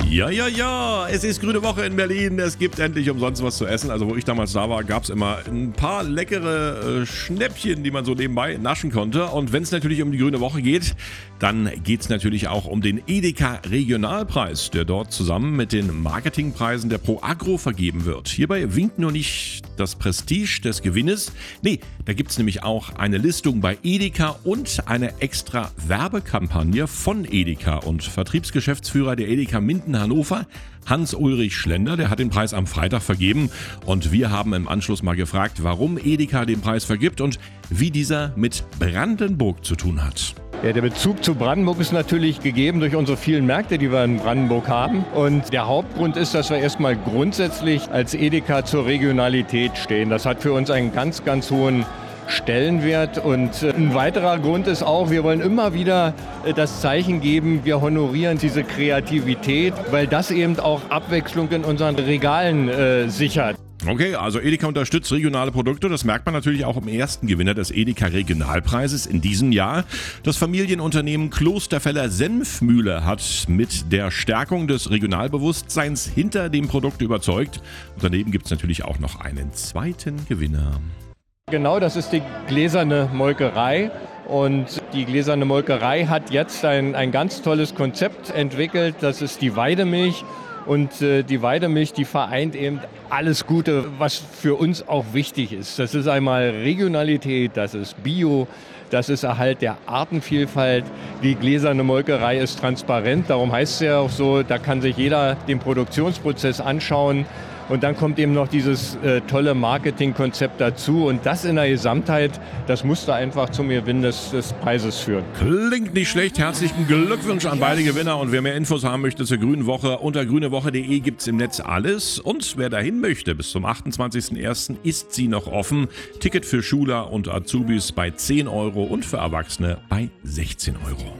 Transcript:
Ja, ja, ja, es ist Grüne Woche in Berlin. Es gibt endlich umsonst was zu essen. Also wo ich damals da war, gab es immer ein paar leckere Schnäppchen, die man so nebenbei naschen konnte. Und wenn es natürlich um die Grüne Woche geht, dann geht es natürlich auch um den Edeka Regionalpreis, der dort zusammen mit den Marketingpreisen der Pro Agro vergeben wird. Hierbei winkt nur nicht das Prestige des Gewinnes. Nee, da gibt es nämlich auch eine Listung bei Edeka und eine extra Werbekampagne von Edeka. Und Vertriebsgeschäftsführer der Edeka Minden Hannover, Hans-Ulrich Schlender, der hat den Preis am Freitag vergeben. Und wir haben im Anschluss mal gefragt, warum Edeka den Preis vergibt und wie dieser mit Brandenburg zu tun hat. Ja, der Bezug zu Brandenburg ist natürlich gegeben durch unsere vielen Märkte, die wir in Brandenburg haben. Und der Hauptgrund ist, dass wir erstmal grundsätzlich als Edeka zur Regionalität stehen. Das hat für uns einen ganz, ganz hohen Stellenwert. Und ein weiterer Grund ist auch, wir wollen immer wieder das Zeichen geben, wir honorieren diese Kreativität, weil das eben auch Abwechslung in unseren Regalen sichert. Okay, also Edeka unterstützt regionale Produkte. Das merkt man natürlich auch im ersten Gewinner des Edeka Regionalpreises in diesem Jahr. Das Familienunternehmen Klosterfeller Senfmühle hat mit der Stärkung des Regionalbewusstseins hinter dem Produkt überzeugt. Und daneben gibt es natürlich auch noch einen zweiten Gewinner. Genau, das ist die Gläserne Molkerei. Und die Gläserne Molkerei hat jetzt ein ganz tolles Konzept entwickelt. Das ist die Weidemilch. Und die Weidemilch, die vereint eben alles Gute, was für uns auch wichtig ist. Das ist einmal Regionalität, das ist Bio, das ist Erhalt der Artenvielfalt. Die Gläserne Molkerei ist transparent, darum heißt es ja auch so, da kann sich jeder den Produktionsprozess anschauen. Und dann kommt eben noch dieses tolle Marketingkonzept dazu. Und das in der Gesamtheit, das musste einfach zum Gewinn des Preises führen. Klingt nicht schlecht. Herzlichen Glückwunsch an beide Gewinner. Und wer mehr Infos haben möchte zur Grünen Woche, unter grünewoche.de gibt es im Netz alles. Und wer dahin möchte, bis zum 28.01. ist sie noch offen. Ticket für Schüler und Azubis bei 10 € und für Erwachsene bei 16 €.